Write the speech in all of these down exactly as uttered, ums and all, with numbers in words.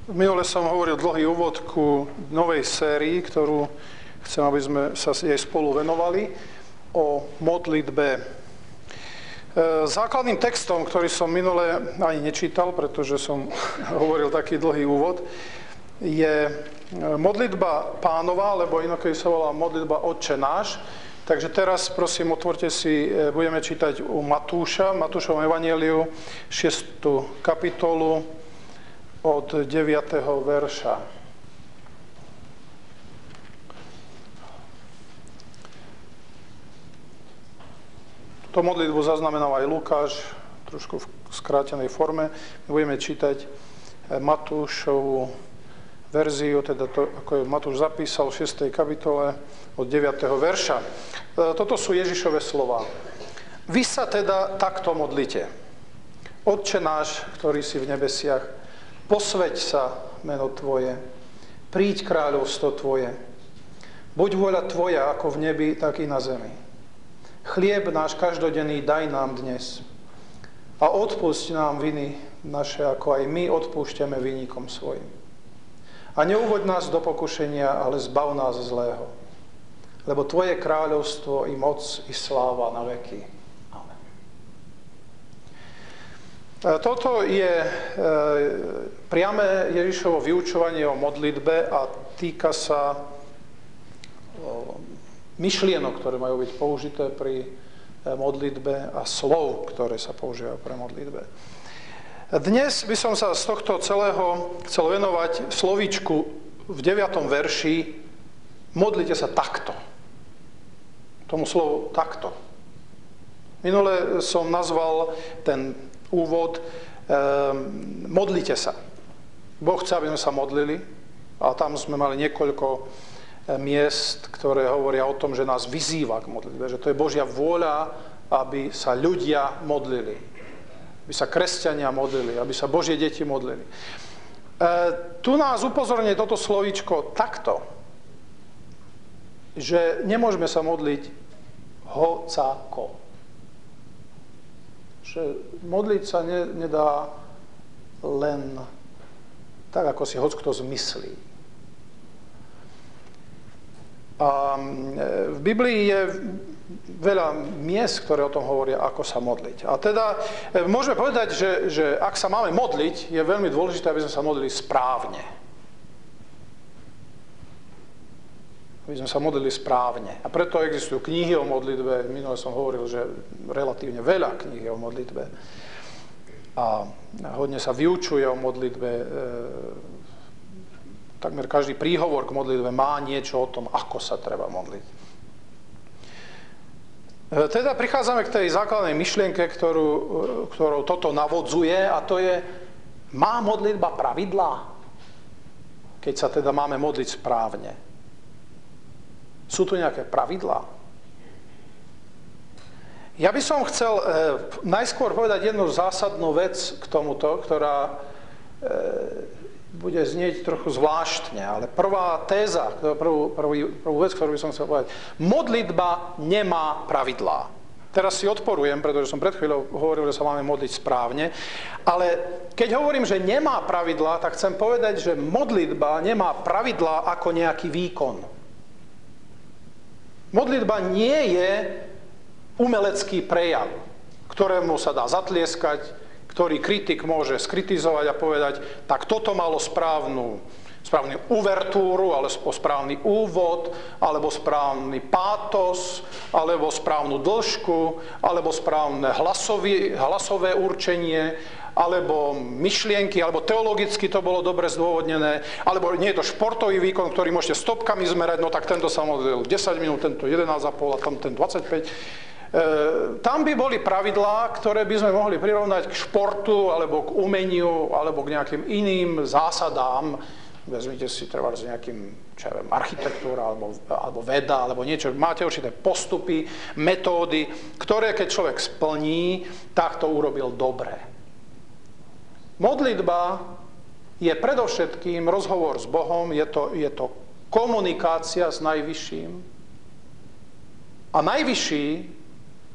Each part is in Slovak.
Minule som hovoril dlhý úvod ku novej sérii, ktorú chcem, aby sme sa jej spolu venovali, o modlitbe. Základným textom, ktorý som minule ani nečítal, pretože som hovoril taký dlhý úvod, je modlitba Pánova, alebo inokedy sa volá modlitba Otče náš. Takže teraz, prosím, otvorte si, budeme čítať u Matúša, v Matúšovom evanjeliu, šiestu kapitolu, od deviateho verša. Túto modlitbu zaznamenal aj Lukáš, trošku v skrátenej forme. My budeme čítať Matúšovú verziu, teda to, ako je Matúš zapísal v šiestej kapitole od deviateho verša. Toto sú Ježišove slova. Vy sa teda takto modlite. Otče náš, ktorý si v nebesiach, posväť sa meno Tvoje, príď kráľovstvo Tvoje. Buď vôľa Tvoja ako v nebi, tak i na zemi. Chlieb náš každodenný daj nám dnes a odpusť nám viny naše, ako aj my odpúšťame vinníkom svojim. A neuvoď nás do pokušenia, ale zbav nás zlého. Lebo Tvoje kráľovstvo i moc i sláva na veky. Toto je priame Ježišovo vyučovanie o modlitbe a týka sa myšlienok, ktoré majú byť použité pri modlitbe a slov, ktoré sa používajú pre modlitbe. Dnes by som sa z tohto celého chcel venovať slovíčku v deviatom verši modlite sa takto. Tomu slovu takto. Minule som nazval ten úvod, ehm, modlite sa. Boh chce, aby sme sa modlili a tam sme mali niekoľko miest, ktoré hovoria o tom, že nás vyzýva k modlitbe, že to je Božia vôľa, aby sa ľudia modlili, aby sa kresťania modlili, aby sa Božie deti modlili. E, tu nás upozorňuje toto slovíčko takto, že nemôžeme sa modliť hocako. Že modliť sa ne, nedá len tak, ako si hockto zmyslí. A v Biblii je veľa miest, ktoré o tom hovoria, ako sa modliť. A teda môžeme povedať, že, že ak sa máme modliť, je veľmi dôležité, aby sme sa modlili správne. Aby sme sa modlili správne. A preto existujú knihy o modlitbe. Minule som hovoril, že relatívne veľa kníh je o modlitbe. A hodne sa vyučuje o modlitbe. Takmer každý príhovor k modlitbe má niečo o tom, ako sa treba modliť. Teda prichádzame k tej základnej myšlienke, ktorú, ktorou toto navodzuje, a to je, má modlitba pravidlá? Keď sa teda máme modliť správne. Sú tu nejaké pravidlá? Ja by som chcel e, najskôr povedať jednu zásadnú vec k tomuto, ktorá e, bude znieť trochu zvláštne, ale prvá téza, prvú, prvú, prvú vec, ktorú by som chcel povedať. Modlitba nemá pravidlá. Teraz si odporujem, pretože som pred chvíľou hovoril, že sa máme modliť správne, ale keď hovorím, že nemá pravidlá, tak chcem povedať, že modlitba nemá pravidlá ako nejaký výkon. Modlitba nie je umelecký prejav, ktorému sa dá zatlieskať, ktorý kritik môže skritizovať a povedať, tak toto malo správnu, správnu uvertúru, alebo správny úvod, alebo správny pátos, alebo správnu dĺžku, alebo správne hlasový, hlasové určenie, alebo myšlienky, alebo teologicky to bolo dobre zdôvodnené, alebo nie je to športový výkon, ktorý môžete stopkami zmerať, no tak tento sa modlil desať minút, tento jedenásť a pol a tam ten dvadsaťpäť. E, tam by boli pravidlá, ktoré by sme mohli prirovnať k športu, alebo k umeniu, alebo k nejakým iným zásadám. Vezmite si treba s nejakým, čo ja viem, architektúra, alebo, alebo veda, alebo niečo. Máte určité postupy, metódy, ktoré keď človek splní, tak to urobil dobre. Modlitba je predovšetkým rozhovor s Bohom, je to, je to komunikácia s Najvyšším. A Najvyšší,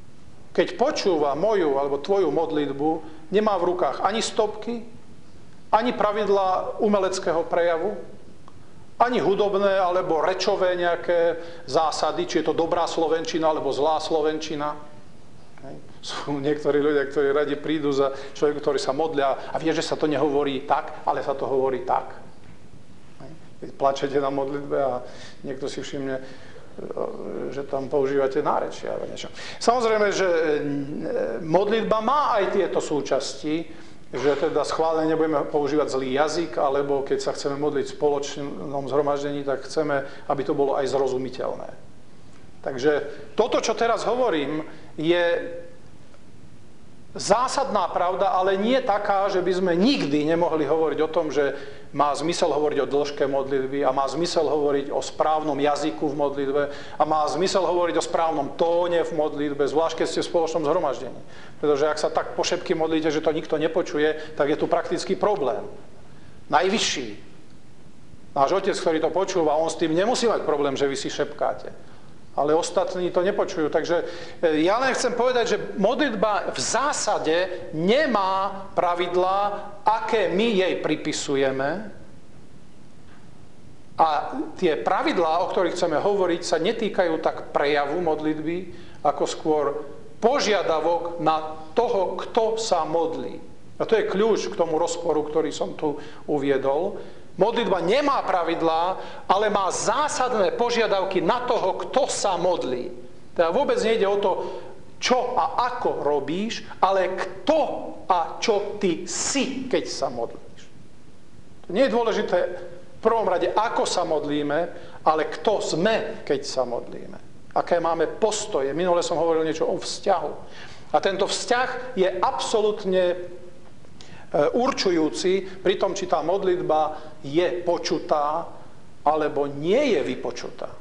keď počúva moju alebo tvoju modlitbu, nemá v rukách ani stopky, ani pravidlá umeleckého prejavu, ani hudobné alebo rečové nejaké zásady, či je to dobrá slovenčina alebo zlá slovenčina. Sú niektorí ľudia, ktorí radi prídu za človeku, ktorý sa modlia a vie, že sa to nehovorí tak, ale sa to hovorí tak. Keď plačete na modlitbe a niekto si všimne, že tam používate nárečia alebo niečo. Samozrejme, že modlitba má aj tieto súčasti, že teda schválne nebudeme používať zlý jazyk, alebo keď sa chceme modliť v spoločnom zhromaždení, tak chceme, aby to bolo aj zrozumiteľné. Takže toto, čo teraz hovorím, je zásadná pravda, ale nie taká, že by sme nikdy nemohli hovoriť o tom, že má zmysel hovoriť o dĺžke modlitby a má zmysel hovoriť o správnom jazyku v modlitbe a má zmysel hovoriť o správnom tóne v modlitbe, zvlášť keď ste v spoločnom zhromaždení. Pretože ak sa tak po šepky modlíte, že to nikto nepočuje, tak je tu praktický problém. Najvyšší. Náš otec, ktorý to počúva, on s tým nemusí mať problém, že vy si šepkáte. Ale ostatní to nepočujú. Takže ja len chcem povedať, že modlitba v zásade nemá pravidlá, aké my jej pripisujeme. A tie pravidlá, o ktorých chceme hovoriť, sa netýkajú tak prejavu modlitby, ako skôr požiadavok na toho, kto sa modlí. A to je kľúč k tomu rozporu, ktorý som tu uviedol. Modlitba nemá pravidlá, ale má zásadné požiadavky na toho, kto sa modlí. Teda vôbec nejde o to, čo a ako robíš, ale kto a čo ty si, keď sa modlíš. To nie je dôležité v prvom rade, ako sa modlíme, ale kto sme, keď sa modlíme. Aké máme postoje. Minule som hovoril niečo o vzťahu. A tento vzťah je absolútne určujúci pri tom, či tá modlitba je počutá alebo nie je vypočutá.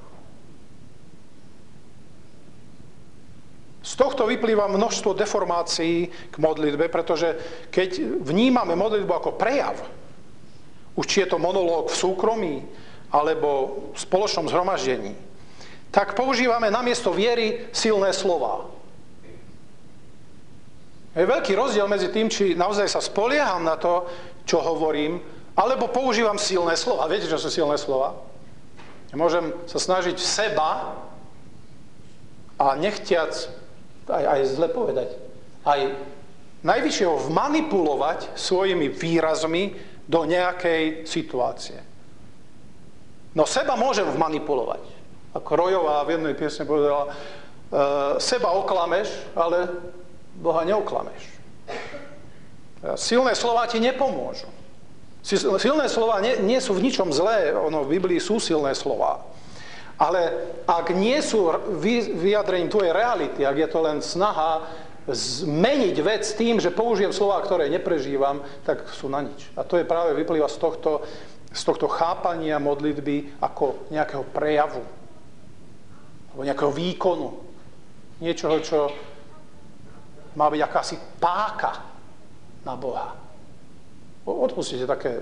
Z tohto vyplýva množstvo deformácií k modlitbe, pretože keď vnímame modlitbu ako prejav, už či je to monológ v súkromí alebo v spoločnom zhromaždení, tak používame namiesto viery silné slová. Je veľký rozdiel medzi tým, či naozaj sa spolieham na to, čo hovorím, alebo používam silné slova. Viete, čo sú silné slova? Môžem sa snažiť seba a nechtiac, aj, aj zle povedať, aj najvyššieho vmanipulovať svojimi výrazmi do nejakej situácie. No seba môžem vmanipulovať. Ako Rojová v jednej piesne povedala, e, seba oklameš, ale Boha neoklameš. Silné slová ti nepomôžu. Silné slová nie, nie sú v ničom zlé, ono v Biblii sú silné slová. Ale ak nie sú vyjadrením tvojej reality, ak je to len snaha zmeniť vec tým, že použijem slová, ktoré neprežívam, tak sú na nič. A to je práve vyplýva z tohto, z tohto chápania modlitby ako nejakého prejavu. Alebo nejakého výkonu. Niečoho, čo má byť akási páka na Boha. Odpustite také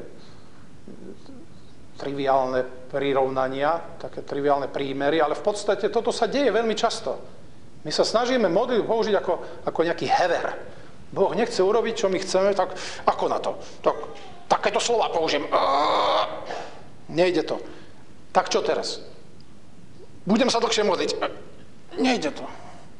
triviálne prirovnania, také triviálne prímery, ale v podstate toto sa deje veľmi často. My sa snažíme modlitbu použiť ako, ako nejaký hever. Boh nechce urobiť, čo my chceme, tak ako na to? Tak, takéto slova použijem. Nejde to. Tak čo teraz? Budem sa dlhšie modliť. Nejde to.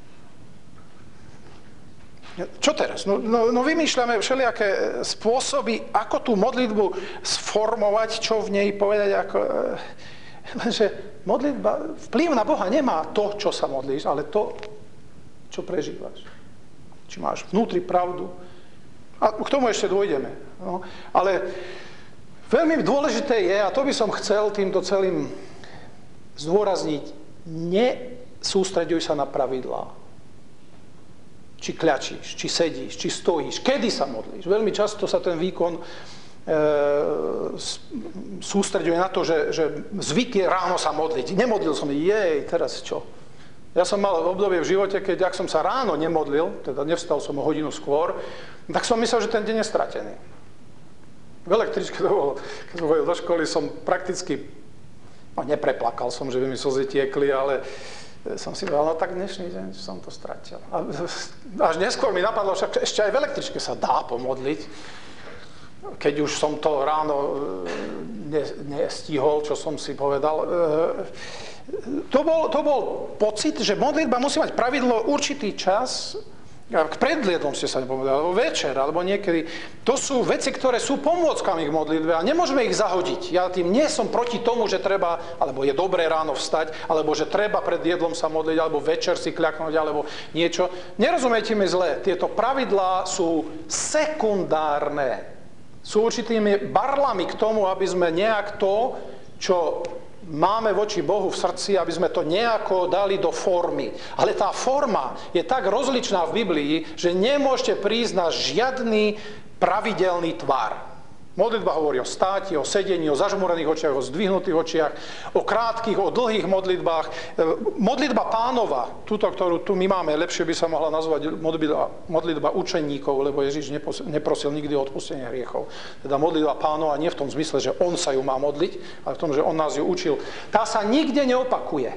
Čo teraz? No, no, no vymýšľame všelijaké spôsoby, ako tú modlitbu sformovať, čo v nej povedať. Ako, lenže modlitba, vplyv na Boha nemá to, čo sa modlíš, ale to, čo prežívaš. Či máš vnútri pravdu. A k tomu ešte dôjdeme. No, ale veľmi dôležité je, a to by som chcel týmto celým zdôrazniť, nesústreďuj sa na pravidlá. Či kľačíš, či sedíš, či stojíš, kedy sa modlíš. Veľmi často sa ten výkon e, sústreďuje na to, že, že zvyk je ráno sa modliť. Nemodlil som, jej, teraz čo? Ja som mal obdobie v živote, keď ak som sa ráno nemodlil, teda nevstal som o hodinu skôr, tak som myslel, že ten deň je stratený. V električke to bolo, keď som chodil do školy, som prakticky, no nepreplakal som, že by mi slzy tiekli, ale som si povedal, no tak dnešný deň som to stratil. A až neskôr mi napadlo, však ešte aj v električke sa dá pomodliť. keď už som to ráno nestihol, čo som si povedal, to bol, to bol pocit, že modlitba musí mať pravidlo určitý čas, k predliedom ste sa nepovedali, alebo večer, alebo niekedy. To sú veci, ktoré sú pomôckami k modlitbe a nemôžeme ich zahodiť. Ja tým nie som proti tomu, že treba, alebo je dobré ráno vstať, alebo že treba pred jedlom sa modliť, alebo večer si kľaknúť, alebo niečo. Nerozumejte mi zle, tieto pravidlá sú sekundárne. Sú určitými barlami k tomu, aby sme nejak to, čo máme voči Bohu v srdci, aby sme to nejako dali do formy. Ale tá forma je tak rozličná v Biblii, že nemôžete prísť na žiadny pravidelný tvar. Modlitba hovorí o státi, o sedení, o zažmúrených očiach, o zdvihnutých očiach, o krátkych, o dlhých modlitbách. Modlitba Pánova, túto, ktorú tu my máme, lepšie by sa mohla nazvať modlitba, modlitba učeníkov, lebo Ježiš neprosil nikdy o odpustenie hriechov. Teda modlitba Pánova nie v tom zmysle, že on sa ju má modliť, ale v tom, že on nás ju učil. Tá sa nikde neopakuje.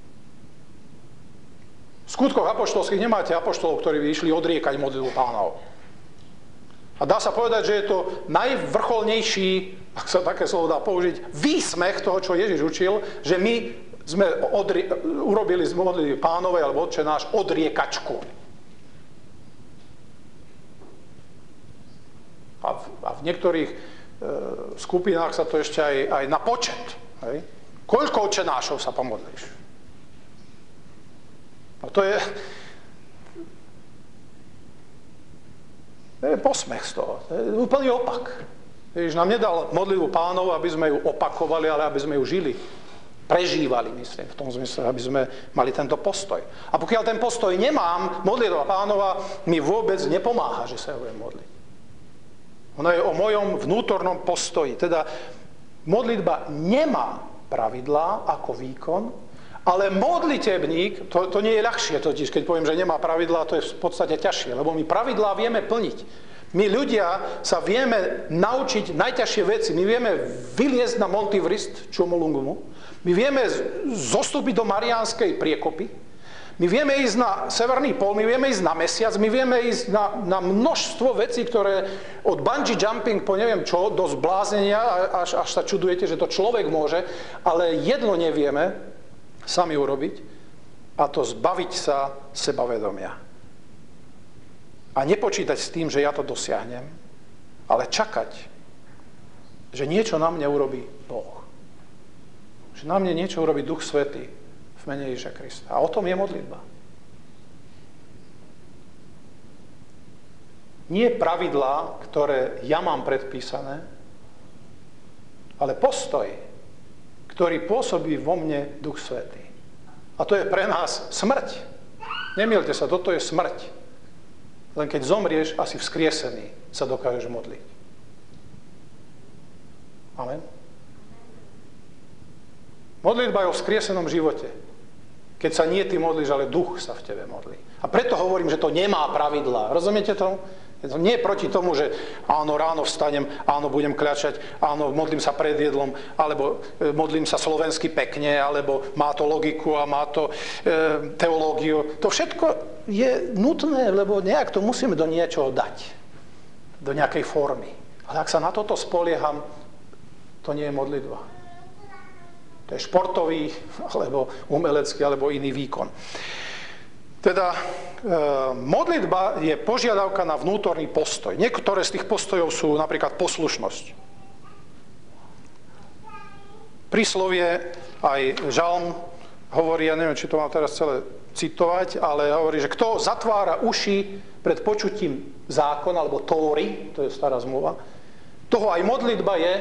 V skutkoch apoštolských nemáte apoštolov, ktorí by išli odriekať modlitbu Pánov. A dá sa povedať, že je to najvrcholnejší, ak sa také slovo dá použiť, výsmech toho, čo Ježiš učil, že my sme odri- urobili z modlitby Pánovej alebo Otče náš odriekačku. A v, a v niektorých e, skupinách sa to ešte aj, aj na počet. Hej? Koľko Otče nášov sa pomodlíš? A to je... To je posmech z toho. To je úplný opak. Ježiš nám nedal modlitbu Pánov, aby sme ju opakovali, ale aby sme ju žili. Prežívali, myslím, v tom zmysle, aby sme mali tento postoj. A pokiaľ ten postoj nemám, modlitba Pánova mi vôbec nepomáha, že sa ju budem modliť. Ona je o mojom vnútornom postoji. Teda modlitba nemá pravidlá ako výkon, ale modlitebník, to, to nie je ľahšie totiž, keď poviem, že nemá pravidlá, to je v podstate ťažšie, lebo my pravidlá vieme plniť. My ľudia sa vieme naučiť najťažšie veci. My vieme vyliezť na Montevrist, Čomolungumu. My vieme zostúpiť do Mariánskej priekopy. My vieme ísť na Severný pól, my vieme ísť na mesiac, my vieme ísť na, na množstvo vecí, ktoré od bungee jumping po neviem čo, do zbláznenia, až, až sa čudujete, že to človek môže, ale jedno nevieme sami urobiť, a to zbaviť sa sebavedomia. A nepočítať s tým, že ja to dosiahnem, ale čakať, že niečo na mne urobí Boh. Že na mne niečo urobí Duch Svätý v mene Ježiša Krista. A o tom je modlitba. Nie pravidlá, ktoré ja mám predpísané, ale postoj, ktorý pôsobí vo mne Duch Svätý. A to je pre nás smrť. Nemýlte sa, toto je smrť. Len keď zomrieš, asi vzkriesený sa dokážeš modliť. Amen. Modlitba je o vzkriesenom živote. Keď sa nie ty modlíš, ale duch sa v tebe modlí. A preto hovorím, že to nemá pravidlá. Rozumiete tomu? Nie proti tomu, že áno, ráno vstanem, áno, budem kľačať, áno, modlím sa pred jedlom, alebo e, modlím sa slovensky pekne, alebo má to logiku a má to e, teológiu. To všetko je nutné, lebo nejak to musíme do niečoho dať. Do nejakej formy. Ale ak sa na toto spolieham, to nie je modlitba. To je športový, alebo umelecký, alebo iný výkon. Teda e, modlitba je požiadavka na vnútorný postoj. Niektoré z tých postojov sú napríklad poslušnosť. Príslovie, aj žalm hovorí, ja neviem, či to mám teraz celé citovať, ale hovorí, že kto zatvára uši pred počutím zákona, alebo Tóry, to je stará zmluva, toho aj modlitba je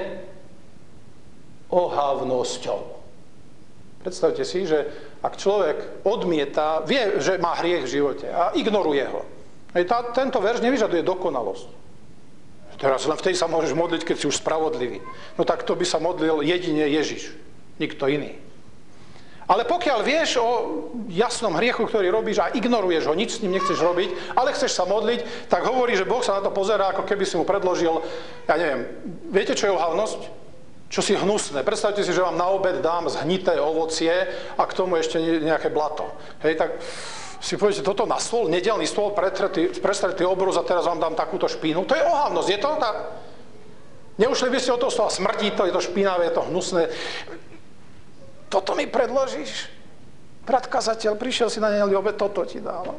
ohavnosťou. Predstavte si, že ak človek odmieta, vie, že má hriech v živote a ignoruje ho. Tá, tento verš nevyžaduje dokonalosť. Teraz len vtedy sa môžeš modliť, keď si už spravodlivý. No tak to by sa modlil jedine Ježiš, nikto iný. Ale pokiaľ vieš o jasnom hriechu, ktorý robíš a ignoruješ ho, nič s ním nechceš robiť, ale chceš sa modliť, tak hovorí, že Boh sa na to pozerá, ako keby si mu predložil, ja neviem, viete, čo je ohavnosť? Čo si hnusné. Predstavte si, že vám na obed dám zhnité ovocie a k tomu ešte nejaké blato. Hej, tak si poviete, toto na stôl, nedelný stôl, prestretý obrus a teraz vám dám takúto špínu. To je ohavnosť, je to? Tá... Neušli by ste od toho slova, smrdí to, je to špinavé, je to hnusné. Toto mi predložíš? Brat kazateľ, prišiel si na nedeľu obed, toto ti dal.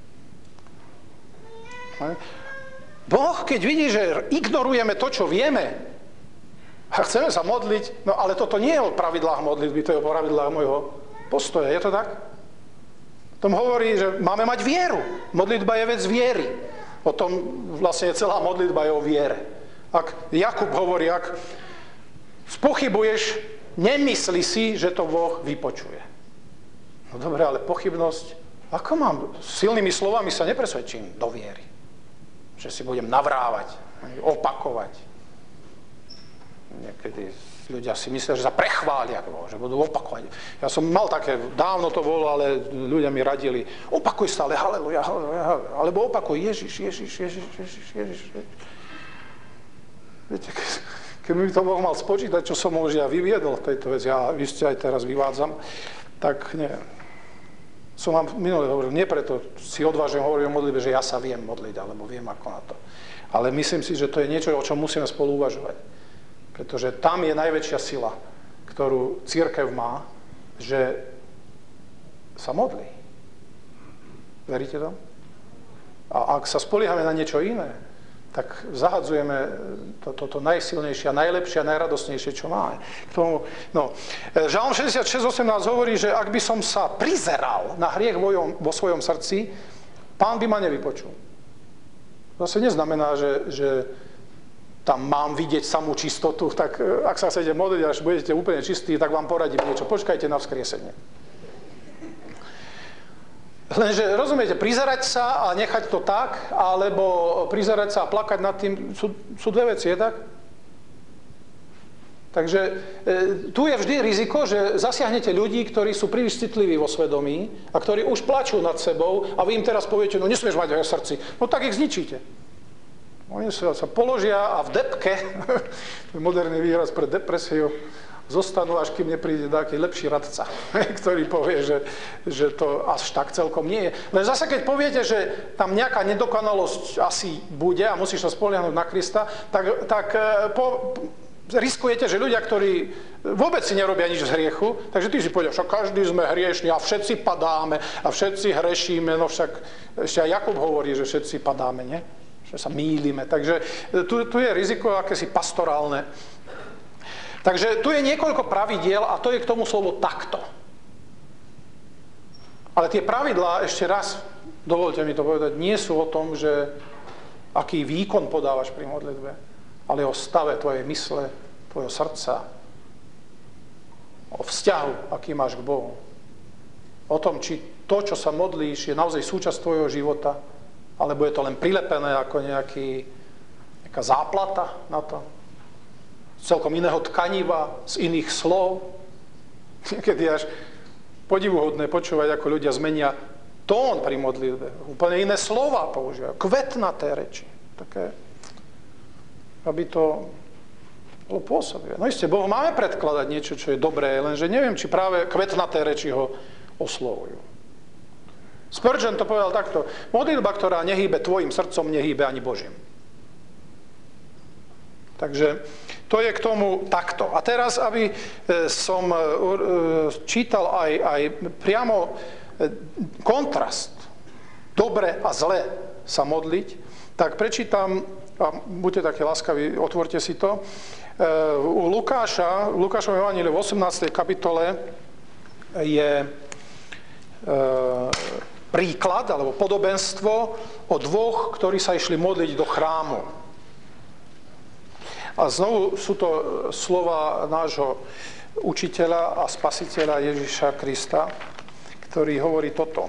Boh, keď vidí, že ignorujeme to, čo vieme, a chceme sa modliť, no ale toto nie je o pravidlách modlitby, to je o pravidlách môjho postoja. Je to tak? Tom hovorí, že máme mať vieru. Modlitba je vec viery. O tom vlastne celá modlitba je o viere. Ak Jakub hovorí, ak spochybuješ, nemyslí si, že to Boh vypočuje. No dobre, ale pochybnosť, ako mám? Silnými slovami sa nepresvedčím do viery. Že si budem navrávať, opakovať. Niekedy ľudia si myslia, že sa prechvália, že budú opakovať. Ja som mal také, dávno to bolo, ale ľudia mi radili, opakuj stále, haleluja, haleluja, alebo opakuj, Ježiš, Ježiš, Ježiš, Ježiš, Ježiš. Viete, keby mi to Boh mal spočítať, čo som už ja vyviedol v tejto veci, a vy ste aj teraz vyvádzam, tak nie. Som vám minulé hovoril, nie preto si odvážujem hovoriť o modlitbe, že ja sa viem modliť, alebo viem ako na to. Ale myslím si, že to je niečo, o čom musíme spolu uvažovať. Pretože tam je najväčšia sila, ktorú cirkev má, že sa modlí. Veríte to? A ak sa spoliehame na niečo iné, tak zahadzujeme toto to, to najsilnejšie a najlepšie a najradosnejšie, čo máme. K tomu, no, Žalm šesťdesiatšesť osemnásť hovorí, že ak by som sa prizeral na hriech vo, vo svojom srdci, Pán by ma nevypočul. To zase neznamená, že, že tam mám vidieť samú čistotu, tak ak sa chcete modliť, až budete úplne čistí, tak vám poradím niečo. Počkajte na vzkriesenie. Lenže, rozumiete, prizerať sa a nechať to tak, alebo prizerať sa a plakať nad tým, sú, sú dve veci, je tak? Takže e, tu je vždy riziko, že zasiahnete ľudí, ktorí sú príliš citliví vo svedomí a ktorí už plačú nad sebou a vy im teraz poviete, no nesmieš mať v srdci, no tak ich zničíte. Oni sa, sa položia a v depke, to je moderný výraz pre depresiu, zostanú, až kým nepríde taký lepší radca, ktorý povie, že, že to až tak celkom nie je. Len zase, keď poviete, že tam nejaká nedokonalosť asi bude a musíš sa spoliahnuť na Krista, tak, tak po, riskujete, že ľudia, ktorí vôbec si nerobia nič z hriechu, takže ty si povedal, však každý sme hriešni a všetci padáme a všetci hrešíme, no však ešte aj Jakub hovorí, že všetci padáme, nie? Že sa mýlime. Takže tu, tu je riziko akési pastorálne. Takže tu je niekoľko pravidiel a to je k tomu slovo takto. Ale tie pravidlá, ešte raz, dovolte mi to povedať, nie sú o tom, že aký výkon podávaš pri modlitbe, ale o stave tvojej mysle, tvojho srdca, o vzťahu, aký máš k Bohu. O tom, či to, čo sa modlíš, je naozaj súčasť tvojho života, alebo je to len prilepené ako nejaký, nejaká záplata na to. Z celkom iného tkaniva, z iných slov. Niekedy až podivuhodné počúvať, ako ľudia zmenia tón pri modlitbe. Úplne iné slova používajú. Kvetnaté reči. Také, aby to bolo pôsobivé. No isté, Bohu máme predkladať niečo, čo je dobré, lenže neviem, či práve kvetnaté reči ho oslovujú. Spurgeon to povedal takto. Modlitba, ktorá nehýbe tvojim srdcom, nehýbe ani Božím. Takže to je k tomu takto. A teraz, aby som čítal aj, aj priamo kontrast, dobre a zle sa modliť, tak prečítam, a buďte také láskaví, otvorte si to, u Lukáša, v Lukášovom evanjeliu v osemnástej kapitole je príklad, alebo podobenstvo o dvoch, ktorí sa išli modliť do chrámu. A znovu sú to slova nášho učiteľa a spasiteľa Ježiša Krista, ktorý hovorí toto.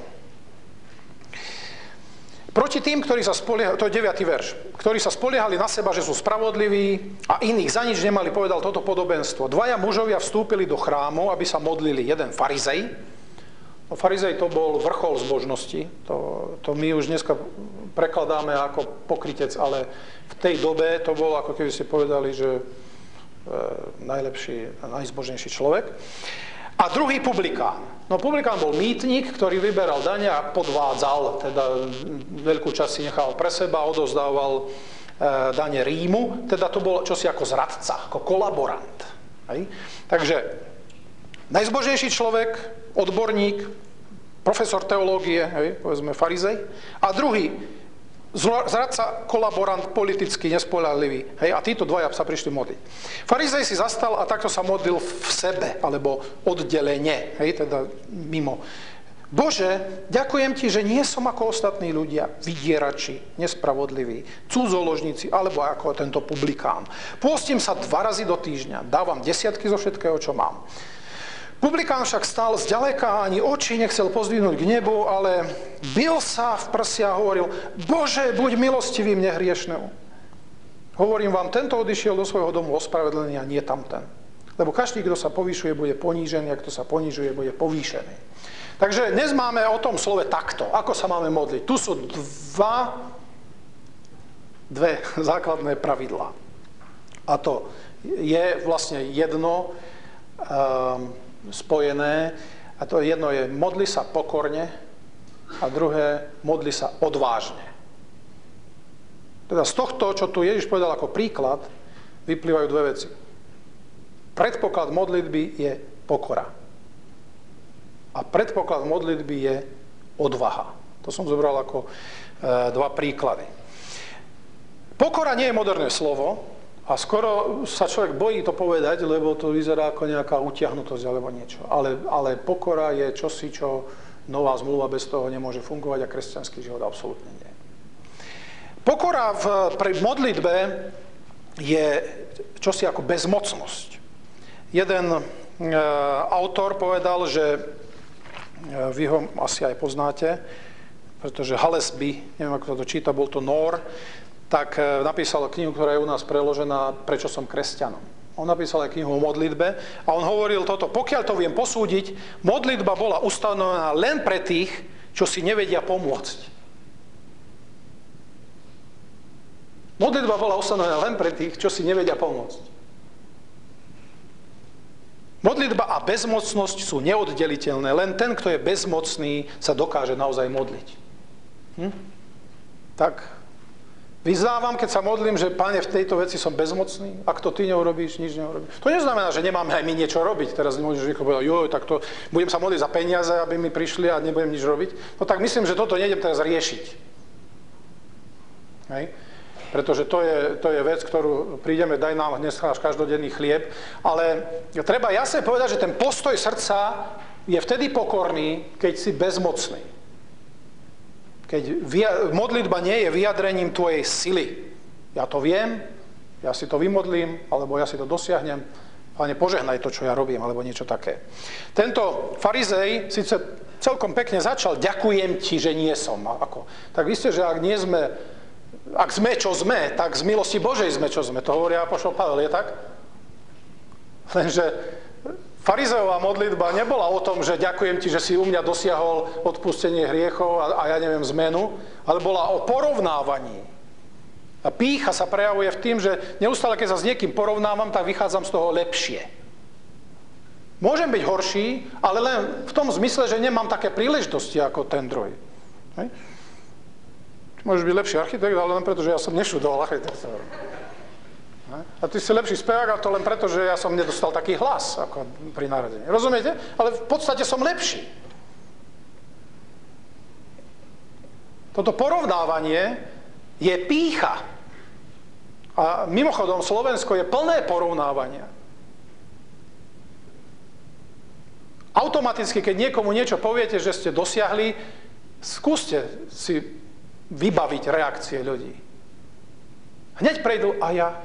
Proti tým, ktorí sa spoliehali, to je deviaty verš, ktorí sa spoliehali na seba, že sú spravodliví a iných za nič nemali, povedal toto podobenstvo. Dvaja mužovia vstúpili do chrámu, aby sa modlili. Jeden farizej. No, farizej to bol vrchol zbožnosti. To, to my už dneska prekladáme ako pokrytec, ale v tej dobe to bol, ako keby ste povedali, že e, najlepší, najzbožnejší človek. A druhý publikán. No publikán bol mýtnik, ktorý vyberal dane a podvádzal, teda veľkú časť si nechal pre seba, odozdával dane Rímu, teda to bolo čosi ako zradca, ako kolaborant. Hej? Takže najzbožnejší človek, odborník, profesor teológie, hej, povedzme farizej, a druhý zradca, kolaborant, politicky nespoľahlivý. Hej, a títo dvaja sa prišli modliť. Farizej si zastal a takto sa modlil v sebe, alebo oddelenie, hej, teda mimo. Bože, ďakujem ti, že nie som ako ostatní ľudia, vydierači, nespravodliví, cudzoložníci, alebo ako tento publikán. Pôstim sa dva razy do týždňa, dávam desiatky zo všetkého, čo mám. Publikán však stál zďaleka a ani oči nechcel pozdvihnúť k nebu, ale bil sa v prsia a hovoril: Bože, buď milostivý mne hriešnemu. Hovorím vám, tento odišiel do svojho domu ospravedlený a nie tamten. Lebo každý, kto sa povyšuje, bude ponížený, a kto sa ponižuje, bude povýšený. Takže dnes máme o tom slove takto. Ako sa máme modliť? Tu sú dva, dve základné pravidlá. A to je vlastne jedno um, spojené, a to jedno je modli sa pokorne a druhé modli sa odvážne. Teda z tohto, čo tu Ježiš povedal ako príklad, vyplývajú dve veci. Predpoklad modlitby je pokora. A predpoklad modlitby je odvaha. To som zobral ako e, dva príklady. Pokora nie je moderné slovo, a skoro sa človek bojí to povedať, lebo to vyzerá ako nejaká utiahnutosť alebo niečo. Ale, ale pokora je čosi, čo nová zmluva bez toho nemôže fungovať a kresťanský život absolútne nie. Pokora v, pri modlitbe je čosi ako bezmocnosť. Jeden e, autor povedal, že e, vy ho asi aj poznáte, pretože Halesby, neviem ako to číta, bol to Nór, tak napísal knihu, ktorá je u nás preložená Prečo som kresťanom. On napísal aj knihu o modlitbe a on hovoril toto: pokiaľ to viem posúdiť, modlitba bola ustanovená len pre tých, čo si nevedia pomôcť. Modlitba bola ustanovená len pre tých, čo si nevedia pomôcť. Modlitba a bezmocnosť sú neoddeliteľné. Len ten, kto je bezmocný, sa dokáže naozaj modliť. Hm? Tak vyznávam, keď sa modlím, že Pane, v tejto veci som bezmocný. Ak to ty neurobíš, nič neurobíš. To neznamená, že nemáme aj my niečo robiť. Teraz nemôžeš niekoho povedať: joj, tak to budem sa modliť za peniaze, aby mi prišli a nebudem nič robiť. No tak myslím, že toto nejdem teraz riešiť. Hej? Pretože to je, to je vec, ktorú prídeme, daj nám dnes náš každodenný chlieb. Ale treba jasne povedať, že ten postoj srdca je vtedy pokorný, keď si bezmocný. Keď modlitba nie je vyjadrením tvojej sily. Ja to viem, ja si to vymodlím, alebo ja si to dosiahnem. Pane, požehnaj to, čo ja robím, alebo niečo také. Tento farizej síce celkom pekne začal: ďakujem ti, že nie som. Ako? Tak vy ste, že ak nie sme, ak sme, čo sme, tak z milosti Božej sme, čo sme. To hovorí apoštol Pavel, je tak? Lenže farizejová modlitba nebola o tom, že ďakujem ti, že si u mňa dosiahol odpustenie hriechov a, a ja neviem zmenu, ale bola o porovnávaní. A pýcha sa prejavuje v tým, že neustále, keď sa s niekým porovnávam, tak vychádzam z toho lepšie. Môžem byť horší, ale len v tom zmysle, že nemám také príležitosti ako ten druhý. Hej? Môžeš byť lepší architekt, ale len preto, že ja som neštudoval architektúru. A ty si lepší spevák, a to len preto, že ja som nedostal taký hlas ako pri narodení. Rozumiete? Ale v podstate som lepší. Toto porovnávanie je pýcha. A mimochodom, Slovensko je plné porovnávania. Automaticky, keď niekomu niečo poviete, že ste dosiahli, skúste si vybaviť reakcie ľudí. Hneď prejdú: a ja?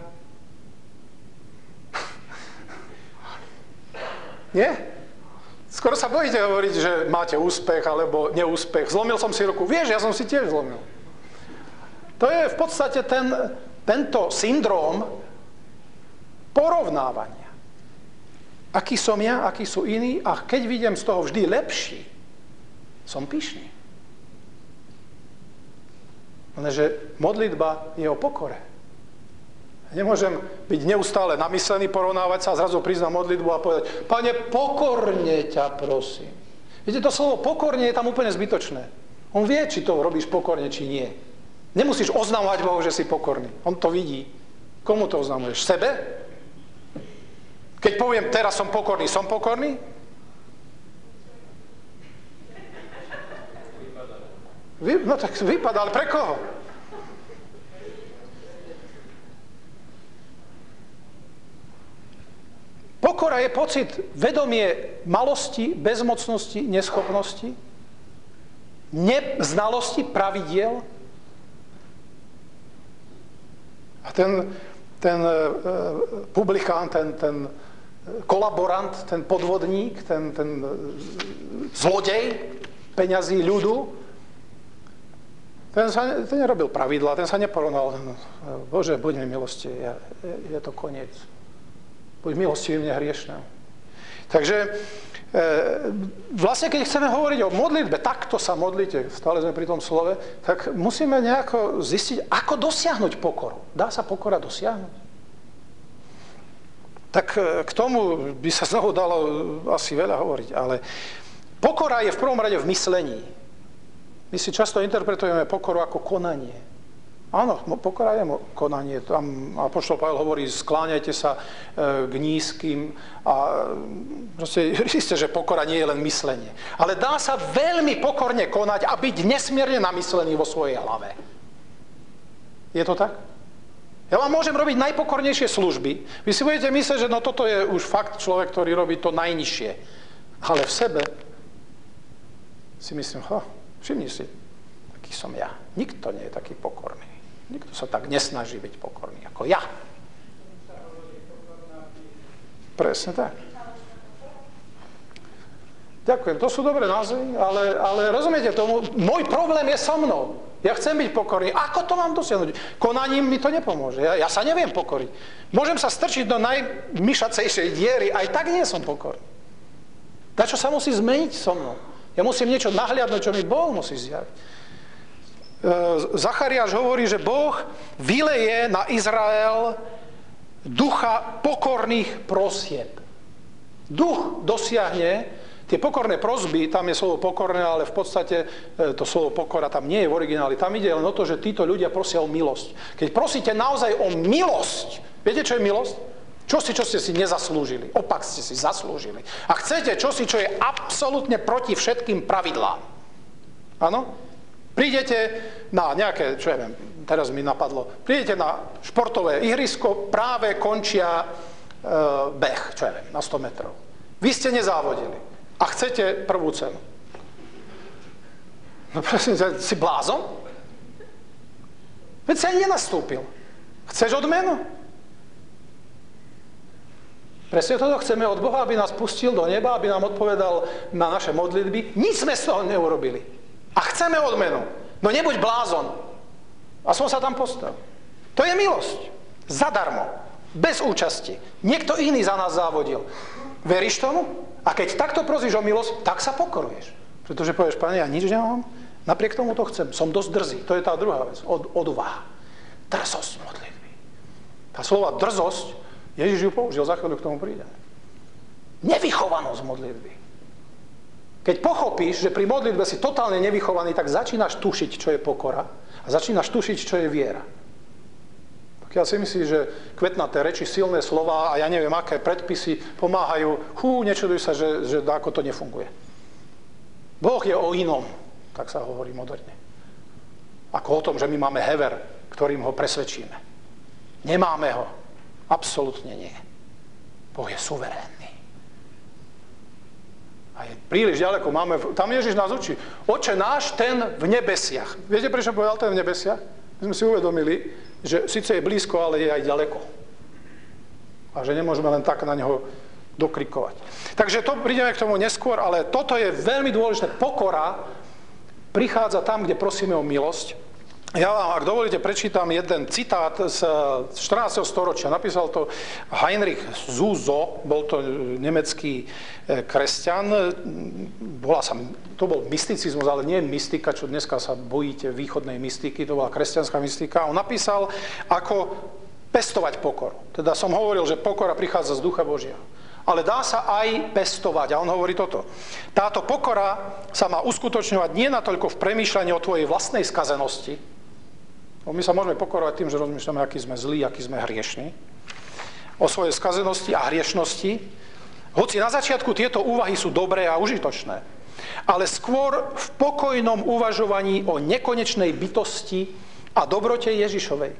Nie? Skoro sa bojíte hovoriť, že máte úspech alebo neúspech. Zlomil som si ruku. Vieš, ja som si tiež zlomil. To je v podstate ten, tento syndróm porovnávania. Aký som ja, akí sú iní, a keď vidím z toho vždy lepší, som pyšný. Lenže modlitba je o pokore. Nemôžem byť neustále namyslený, porovnávať sa a zrazu prísť na modlitbu a povedať: Pane, pokorne ťa prosím. Viete, to slovo pokorne je tam úplne zbytočné. On vie, či to robíš pokorne, či nie. Nemusíš oznamovať Bohu, že si pokorný. On to vidí. Komu to oznamuješ? Sebe? Keď poviem, teraz som pokorný, som pokorný? Vy, no tak vypadá, ale pre koho? Pokora je pocit, vedomie malosti, bezmocnosti, neschopnosti, neznalosti pravidiel. A ten, ten uh, publikán, ten, ten kolaborant, ten podvodník, ten, ten zlodej peňazí ľudu, ten, sa, ten nerobil pravidla, ten sa neporovnal. Bože, buď mi milosti, je, je to koniec. Buď milostivý mne hriešného. Takže e, vlastne, keď chceme hovoriť o modlitbe, takto sa modlite, stále sme pri tom slove, tak musíme nejako zistiť, ako dosiahnuť pokoru. Dá sa pokora dosiahnuť? Tak e, k tomu by sa znovu dalo asi veľa hovoriť, ale pokora je v prvom rade v myslení. My si často interpretujeme pokoru ako konanie. Áno, pokora je konanie. Tam apoštol Pavel hovorí, skláňajte sa k nízkym a proste isté, že pokora nie je len myslenie. Ale dá sa veľmi pokorne konať a byť nesmierne namyslený vo svojej hlave. Je to tak? Ja vám môžem robiť najpokornejšie služby. Vy si budete myslieť, že no toto je už fakt človek, ktorý robí to najnižšie. Ale v sebe si myslím, ha, všimni si, taký som ja. Nikto nie je taký pokorný. Nikto sa tak nesnaží byť pokorný ako ja. Presne tak. Ďakujem, to sú dobré názvy, ale, ale rozumiete tomu, môj problém je so mnou. Ja chcem byť pokorný. Ako to mám dosiahnuť? Konaním mi to nepomôže. Ja, ja sa neviem pokoriť. Môžem sa strčiť do najmyšacejšej diery, aj tak nie som pokorný. Dačo sa musí zmeniť so mnou. Ja musím niečo nahliadnúť, čo mi Boh musí zjaviť. Zachariáš hovorí, že Boh vyleje na Izrael ducha pokorných prosieb. Duch dosiahne tie pokorné prosby, tam je slovo pokorné, ale v podstate to slovo pokora tam nie je v origináli. Tam ide len o to, že títo ľudia prosia o milosť. Keď prosíte naozaj o milosť, viete, čo je milosť? Čosi, čo ste si nezaslúžili. Opak ste si zaslúžili. A chcete čosi, čo je absolútne proti všetkým pravidlám. Áno? Prídete na nejaké, čo ja viem, teraz mi napadlo, prídete na športové ihrisko, práve končia e, beh, čo ja viem, na sto metrov. Vy ste nezávodili a chcete prvú cenu. No prosím, si blázon? Veď si ani nenastúpil. Chceš odmenu? Presne toto chceme od Boha, aby nás pustil do neba, aby nám odpovedal na naše modlitby. Nic sme z toho neurobili. A chceme odmenu. No nebuď blázon. Aspoň sa tam postav. To je milosť. Zadarmo. Bez účasti. Niekto iný za nás závodil. Veríš tomu? A keď takto prosíš o milosť, tak sa pokoruješ. Pretože povieš, Pane, ja nič nemám, napriek tomu to chcem. Som dosť drzý. To je tá druhá vec. Od, odvaha. Drzosť modlitby. Tá slova drzosť, Ježiš ju použil, za chvíľu k tomu príde. Nevychovanosť modlitby. Keď pochopíš, že pri modlitbe si totálne nevychovaný, tak začínaš tušiť, čo je pokora a začínaš tušiť, čo je viera. Pokiaľ si myslíš, že kvetnaté reči, silné slova a ja neviem, aké predpisy pomáhajú, hú, nečuduj sa, že, že ako to nefunguje. Boh je o inom, tak sa hovorí moderne. Ako o tom, že my máme hever, ktorým ho presvedčíme. Nemáme ho. Absolútne nie. Boh je suverénny. A je príliš ďaleko. Máme, tam Ježiš nás učí. Oče náš, ten v nebesiach. Viete, prečo povedal ten v nebesiach? My sme si uvedomili, že síce je blízko, ale je aj ďaleko. A že nemôžeme len tak na neho dokrikovať. Takže to prídeme k tomu neskôr, ale toto je veľmi dôležité. Pokora prichádza tam, kde prosíme o milosť. Ja vám, ak dovolíte, prečítam jeden citát z štrnásteho storočia. Napísal to Heinrich Zuso, bol to nemecký kresťan. Bola sa, to bol mysticizmus, ale nie mystika, čo dneska sa bojíte východnej mystiky, to bola kresťanská mystika. On napísal, ako pestovať pokoru. Teda som hovoril, že pokora prichádza z Ducha Božieho. Ale dá sa aj pestovať. A on hovorí toto. Táto pokora sa má uskutočňovať nie natoľko v premýšľaní o tvojej vlastnej skazenosti, My sa môžeme pokorovať tým, že rozmýšľame, aký sme zlí, aký sme hriešní, o svojej skazenosti a hriešnosti. Hoci na začiatku tieto úvahy sú dobré a užitočné, ale skôr v pokojnom uvažovaní o nekonečnej bytosti a dobrote Ježišovej.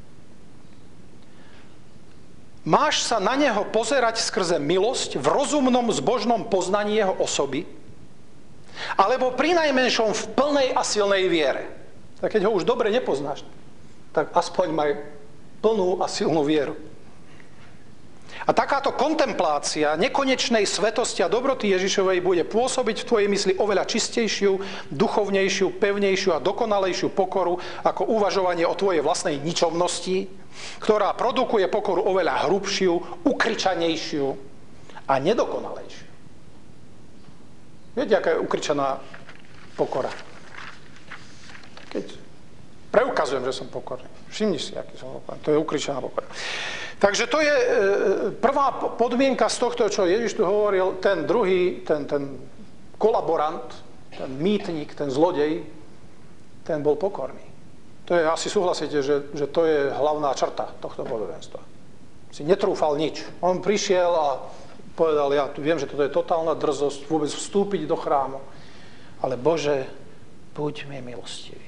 Máš sa na neho pozerať skrze milosť v rozumnom zbožnom poznaní jeho osoby, alebo prinajmenšom v plnej a silnej viere. Tak keď ho už dobre nepoznáš, tak aspoň maj plnú a silnú vieru. A takáto kontemplácia nekonečnej svetosti a dobroty Ježišovej bude pôsobiť v tvojej mysli oveľa čistejšiu, duchovnejšiu, pevnejšiu a dokonalejšiu pokoru ako uvažovanie o tvojej vlastnej ničomnosti, ktorá produkuje pokoru oveľa hrubšiu, ukričanejšiu a nedokonalejšiu. Viete, aká je ukričaná pokora? Keď preukazujem, že som pokorný. Všimni si, aký som pokorný. To je ukričaná pokora. Takže to je prvá podmienka z tohto, čo Ježiš tu hovoril. Ten druhý, ten, ten kolaborant, ten mýtnik, ten zlodej, ten bol pokorný. To je, asi súhlasíte, že, že to je hlavná črta tohto podobenstva. Si netrúfal nič. On prišiel a povedal, ja viem, že toto je totálna drzosť, vôbec vstúpiť do chrámu. Ale Bože, buď mi milostivý.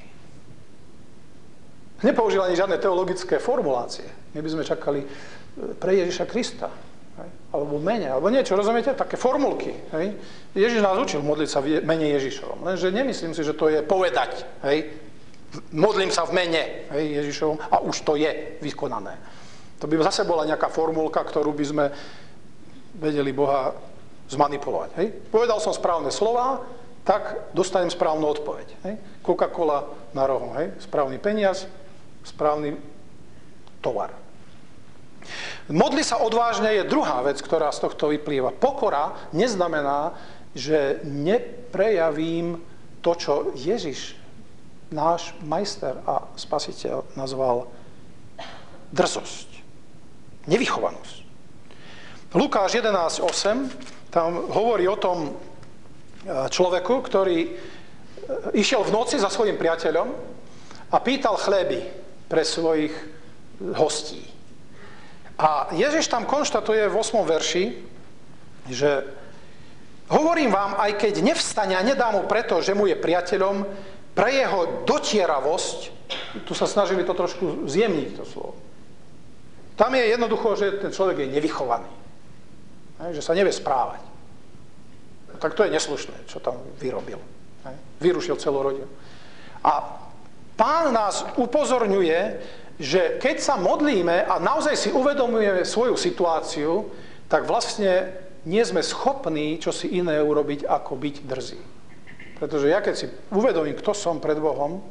Nepoužil ani žiadne teologické formulácie. My by sme čakali pre Ježiša Krista. Hej? Alebo mene, alebo niečo, rozumiete? Také formulky. Hej? Ježiš nás učil modliť sa v mene Ježišovom. Lenže nemyslím si, že to je povedať. Hej? Modlím sa v mene, hej, Ježišovom a už to je vykonané. To by zase bola nejaká formulka, ktorú by sme vedeli Boha zmanipulovať. Hej? Povedal som správne slová, tak dostanem správnu odpoveď. Hej? Coca-Cola na rohu, hej? Správny peniaz, správny tovar. Modli sa odvážne je druhá vec, ktorá z tohto vyplýva. Pokora neznamená, že neprejavím to, čo Ježiš, náš majster a spasiteľ, nazval drzosť, nevychovanosť. Lukáš jedenásť osem tam hovorí o tom človeku, ktorý išiel v noci za svojím priateľom a pýtal chleby pre svojich hostí. A Ježiš tam konštatuje v ôsmom verši, že hovorím vám, aj keď nevstane a nedá mu preto, že mu je priateľom, pre jeho dotieravosť, tu sa snažili to trošku zjemniť, to slovo. Tam je jednoducho, že ten človek je nevychovaný. Že sa nevie správať. Tak to je neslušné, čo tam vyrobil. Vyrušil celú rodinu. A Pán nás upozorňuje, že keď sa modlíme a naozaj si uvedomujeme svoju situáciu, tak vlastne nie sme schopní čosi iné urobiť, ako byť drzí. Pretože ja keď si uvedomím, kto som pred Bohom,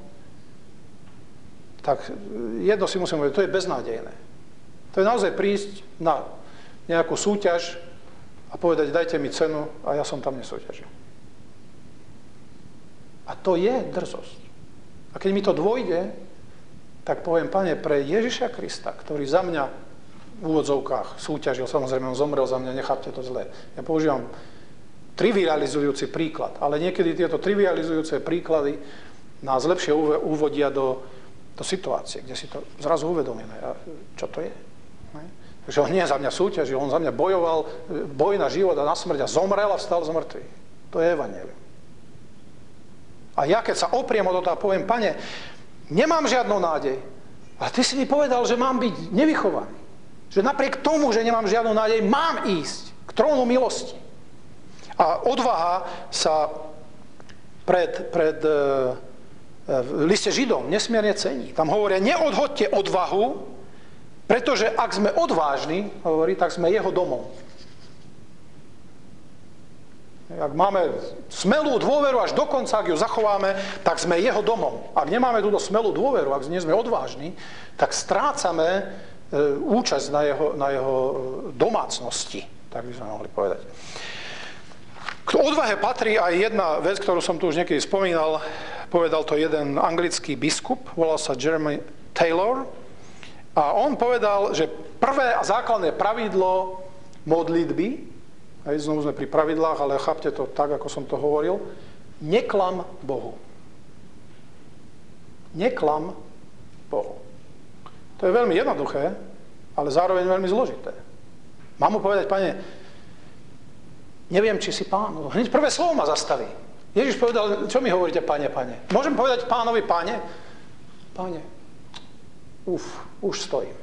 tak jedno si musím povedať, to je beznádejné. To je naozaj prísť na nejakú súťaž a povedať, dajte mi cenu a ja som tam nesúťažil. A to je drzosť. A keď mi to dôjde, tak poviem, Pane, pre Ježiša Krista, ktorý za mňa v úvodzovkách súťažil, samozrejme, on zomrel za mňa, nechápte to zle. Ja používam trivializujúci príklad, ale niekedy tieto trivializujúce príklady nás lepšie uvodia do, do situácie, kde si to zrazu uvedomíme. A čo to je? Ne? Takže on nie za mňa súťažil, on za mňa bojoval, boj na život a na smrť a zomrel a vstal z mŕtvych. To je evanjelium. A ja keď sa opriem od toho a poviem, Pane, nemám žiadnu nádej, ale ty si mi povedal, že mám byť nevychovaný. Že napriek tomu, že nemám žiadnu nádej, mám ísť k trónu milosti. A odvaha sa pred, pred v liste Židom nesmierne cení. Tam hovoria, neodhoďte odvahu, pretože ak sme odvážni, hovorí, tak sme jeho domom. Ak máme smelú dôveru až do konca, ak ju zachováme, tak sme jeho domom. Ak nemáme túto smelú dôveru, ak nie sme odvážni, tak strácame účasť na jeho, na jeho domácnosti. Tak by sme mohli povedať. K odvahe patrí aj jedna vec, ktorú som tu už niekedy spomínal. Povedal to jeden anglický biskup, volal sa Jeremy Taylor. A on povedal, že prvé a základné pravidlo modlitby, aj znovu sme pri pravidlách, ale chápte to tak, ako som to hovoril, neklam Bohu. Neklam Bohu. To je veľmi jednoduché, ale zároveň veľmi zložité. Mám mu povedať, Pane, neviem, či si Pán. Hneď prvé slovo ma zastaví. Ježiš povedal, čo mi hovoríte, Pane, Pane? Môžem povedať Pánovi, Pane? Pane, uf, už stojím.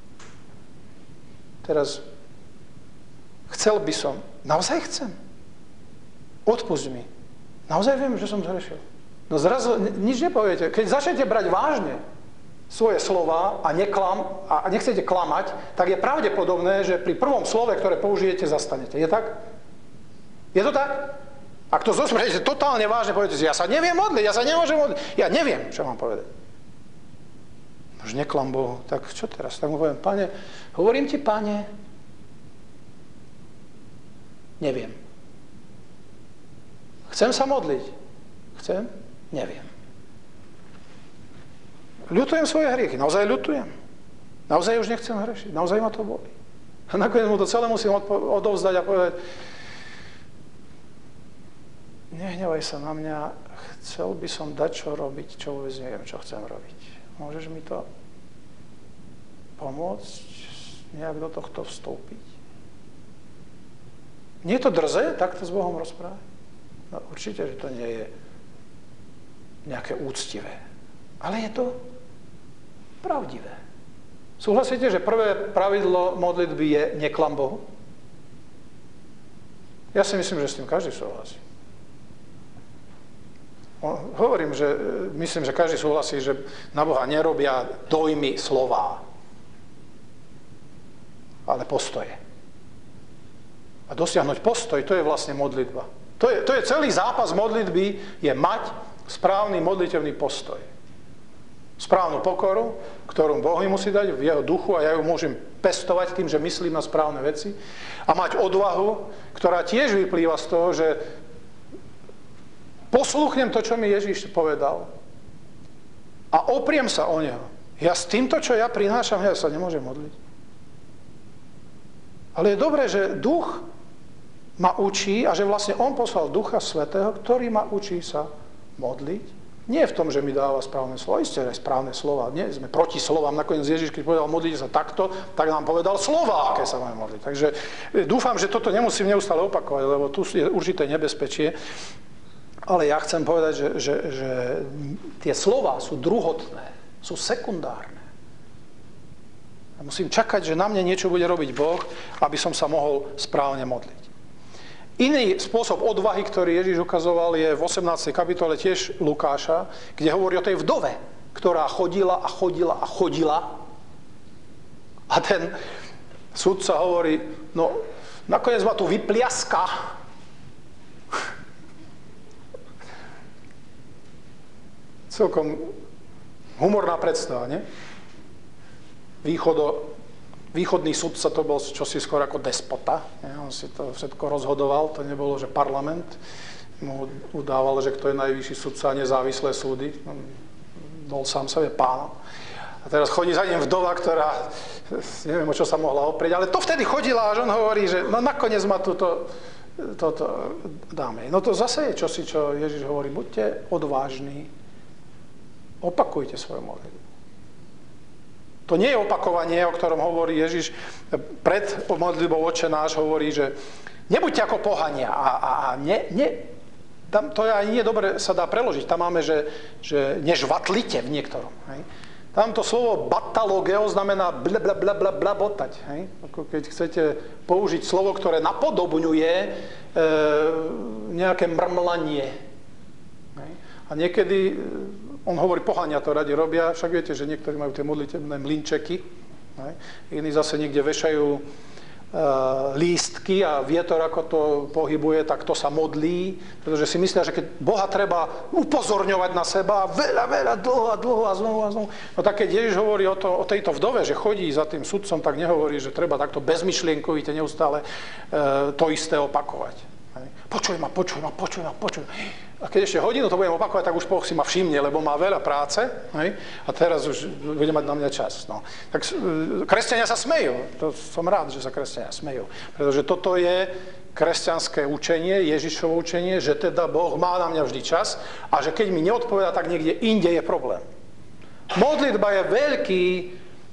Teraz chcel by som, naozaj chcem. Odpusť mi. Naozaj viem, že som zhrešil. No zrazu nič nepoviete. Keď začnete brať vážne svoje slova a, neklam, a nechcete klamať, tak je pravdepodobné, že pri prvom slove, ktoré použijete, zastanete. Je tak? Je to tak? Ak to zosprejete totálne vážne, poviete si, ja sa neviem modliť, ja sa nemôžem modliť. Ja neviem, čo mám povedať. Už neklam Bohu. Tak čo teraz? Tak mu poviem, Pane, hovorím ti, Pane, neviem. Chcem sa modliť. Chcem? Neviem. Ľutujem svoje hriechy. Naozaj ľutujem. Naozaj už nechcem hrešiť. Naozaj ma to boli. A nakoniec mu to celé musím odovzdať a povedať, nehnevaj sa na mňa, chcel by som dať čo robiť, čo vôbec neviem, čo chcem robiť. Môžeš mi to pomôcť nejak do tohto vstúpiť? Nie je to drze, takto s Bohom rozprávať? No určite, že to nie je nejaké úctivé. Ale je to pravdivé. Súhlasíte, že prvé pravidlo modlitby je neklam Bohu? Ja si myslím, že s tým každý súhlasí. Hovorím, že myslím, že každý súhlasí, že na Boha nerobia dojmy slová, ale postoje. A dosiahnuť postoj, to je vlastne modlitba. To je, to je celý zápas modlitby, je mať správny modlitevný postoj. Správnu pokoru, ktorú Boh mi musí dať v jeho duchu a ja ju môžem pestovať tým, že myslím na správne veci. A mať odvahu, ktorá tiež vyplýva z toho, že posluchnem to, čo mi Ježiš povedal a opriem sa o neho. Ja s týmto, čo ja prinášam, ja sa nemôžem modliť. Ale je dobré, že duch ma učí a že vlastne on poslal Ducha Svätého, ktorý ma učí sa modliť. Nie v tom, že mi dáva správne slova, isté aj správne slova. Nie, sme proti slovám. Nakoniec Ježiš, keď povedal modlite sa takto, tak nám povedal slova, aké sa máme modliť. Takže dúfam, že toto nemusím neustále opakovať, lebo tu je určité nebezpečie. Ale ja chcem povedať, že, že, že tie slova sú druhotné, sú sekundárne. Ja musím čakať, že na mne niečo bude robiť Boh, aby som sa mohol správne modliť. Iný spôsob odvahy, ktorý Ježiš ukazoval, je v osemnástej kapitole tiež Lukáša, kde hovorí o tej vdove, ktorá chodila a chodila a chodila. A ten sudca hovorí, no nakoniec ma tu vypliaska. Celkom humorná predstava, nie? Východo, východný sudca to bol čosi skôr ako despota. Nie? On si to všetko rozhodoval, to nebolo, že parlament mu udával, že kto je najvyšší sudca a nezávislé súdy. On bol sám sebe pánom. A teraz chodí za ním vdova, ktorá, neviem, o čo sa mohla oprieť, ale to vtedy chodila, až on hovorí, že no nakoniec ma túto, toto dáme. No to zase je čosi, čo Ježiš hovorí, buďte odvážni, opakujte svoju modlitbu. To nie je opakovanie, o ktorom hovorí Ježiš pred modlitbou Otče náš, hovorí, že nebuďte ako pohania a, a, a ne, ne, tam to aj nie dobre sa dá preložiť. Tam máme, že, že nežvatlite v niektorom. Hej. Tam to slovo batalogeo znamená bla bla bla bla bla botať. Hej. Ako keď chcete použiť slovo, ktoré napodobňuje e, nejaké mrmlanie. Hej. A niekedy on hovorí, pohania to radi robia, však viete, že niektorí majú tie modlitebné mlynčeky, hej. Iní zase niekde vešajú e, lístky a vietor, ako to pohybuje, tak to sa modlí, pretože si myslia, že keď Boha treba upozorňovať na seba veľa, veľa, dlho a dlho a znovu a znovu. No tak keď Ježiš hovorí o, to, o tejto vdove, že chodí za tým sudcom, tak nehovorí, že treba takto bezmyšlienkovite neustále e, to isté opakovať. Hej. Počuj ma, počuj ma, počuj ma, počuj ma. A keď ešte hodinu to budem opakovať, tak už Boh si ma všimne, lebo má veľa práce, hej? A teraz už bude mať na mňa čas. No. Tak kresťania sa smejú. To som rád, že sa kresťania smejú. Pretože toto je kresťanské učenie, Ježišovo učenie, že teda Boh má na mňa vždy čas a že keď mi neodpovedá, tak niekde inde je problém. Modlitba je veľký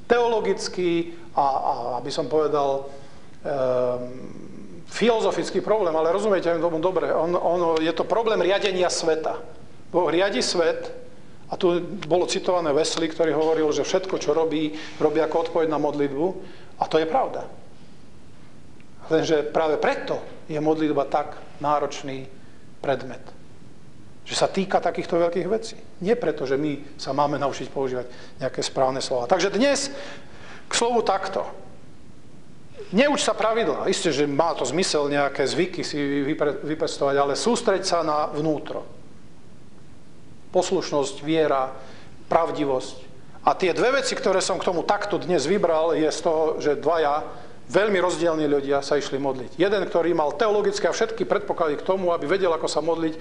teologický a, a aby som povedal, um, filozofický problém, ale rozumiete tomu dobre. On, on, je to problém riadenia sveta. Boh riadi svet a tu bolo citované Wesley, ktorý hovoril, že všetko, čo robí, robí ako odpoveď na modlitbu. A to je pravda. Lenže práve preto je modlitba tak náročný predmet. Že sa týka takýchto veľkých vecí. Nie preto, že my sa máme naučiť používať nejaké správne slova. Takže dnes k slovu takto. Neuč sa pravidlá. Isté, že má to zmysel nejaké zvyky si vypestovať, ale sústreď sa na vnútro. Poslušnosť, viera, pravdivosť. A tie dve veci, ktoré som k tomu takto dnes vybral, je z toho, že dvaja veľmi rozdielni ľudia sa išli modliť. Jeden, ktorý mal teologické a všetky predpoklady k tomu, aby vedel, ako sa modliť,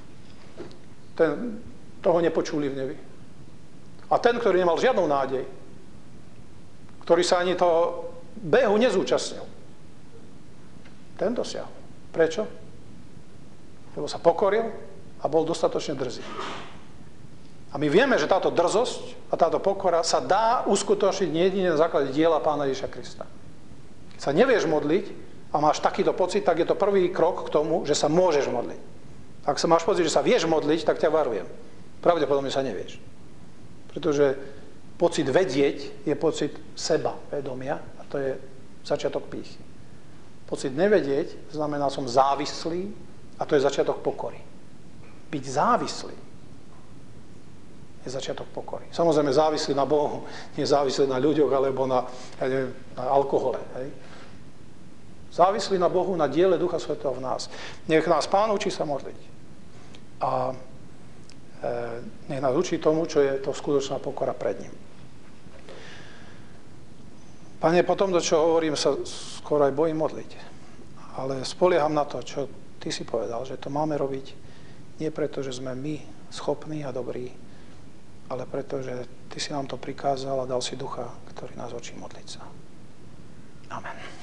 ten, toho nepočuli v nebi. A ten, ktorý nemal žiadnu nádej, ktorý sa ani toho behu nezúčastnil, ten dosiahol. Prečo? Lebo sa pokoril a bol dostatočne drzý. A my vieme, že táto drzosť a táto pokora sa dá uskutočniť jedine na základe diela Pána Ježiša Krista. Keď sa nevieš modliť a máš takýto pocit, tak je to prvý krok k tomu, že sa môžeš modliť. Ak sa máš pocit, že sa vieš modliť, tak ťa varujem. Pravdepodobne sa nevieš. Pretože pocit vedieť je pocit seba, vedomia, a to je začiatok pýchy. Pocit nevedieť znamená, som závislý, a to je začiatok pokory. Byť závislý je začiatok pokory. Samozrejme závislý na Bohu, nie závislý na ľuďoch alebo na, ja neviem, na alkohole. Hej. Závislý na Bohu, na diele Ducha Svätého v nás. Nech nás Pán učí sa modliť. A e, nech nás učí tomu, čo je to skutočná pokora pred ním. Pane, po tomto, čo hovorím, sa skoro aj bojím modliť. Ale spolieham na to, čo Ty si povedal, že to máme robiť nie preto, že sme my schopní a dobrí, ale preto, že Ty si nám to prikázal a dal si Ducha, ktorý nás učí modliť sa. Amen.